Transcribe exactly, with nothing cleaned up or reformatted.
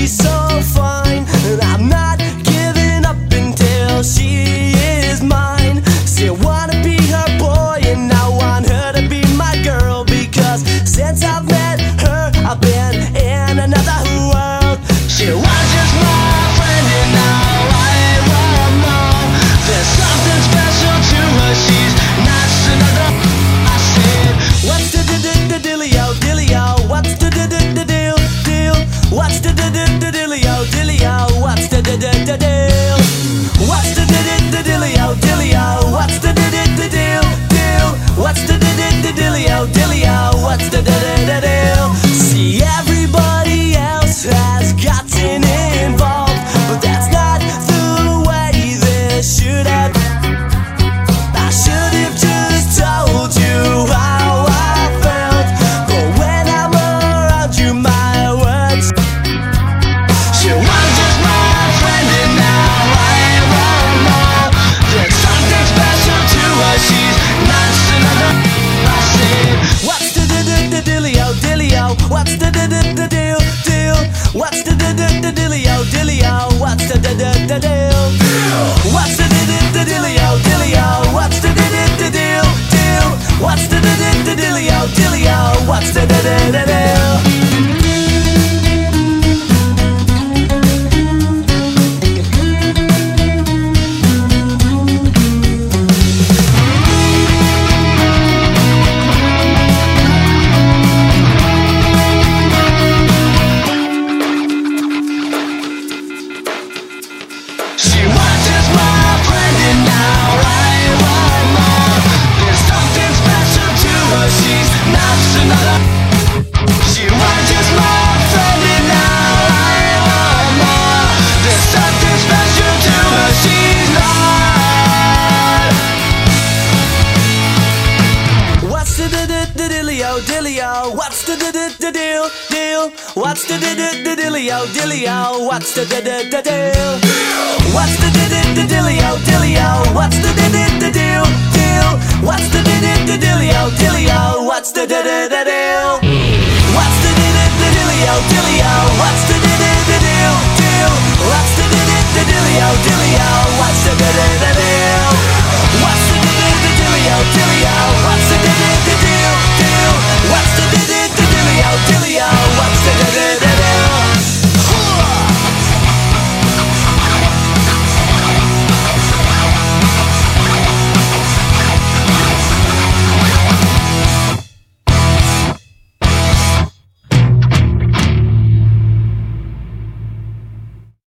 she's so fine, and I'm not giving up until she is mine. See, I wanna be her boy, and I want her to be my girl, because since I've met her, I've been in another world. She was just my friend, and now I won't know. There's something special to her, she's not another. I said, what's the dealio, dealio? What's the deal, deal? What's the dealio, dealio? What's the deal? What's the dealio, dealio? What's the deal, deal? What's the dealio, dealio? What's the deal? See, everybody else has gotten involved, but that's not the way this should have. I should have just told you how I felt, but when I'm around you, my words. She was just my friend, and now I won't know. There's something special to her, she's not another. I said, what's the dealio, dealio? What's the deal, deal? What's the dealio, dealio? What's the deal? What's the dealio, dealio? What's the deal, deal? What's the dealio, dealio? What's the deal? She was just my friend, and now I won't know. There's something special to her, she's not another. She was just my friend, and now I won't know. There's something special to her, she's not. What's the dealio, dealio? What's the deal, deal? What's the dealio, dealio? What's the deal? What's the dealio, dealio? What's the deal, deal? What's the dealio, dealio? What's the deal? What's the dealio, dealio? What's the deal, deal? What's the dealio, dealio? What's the deal? What's the dealio, dealio?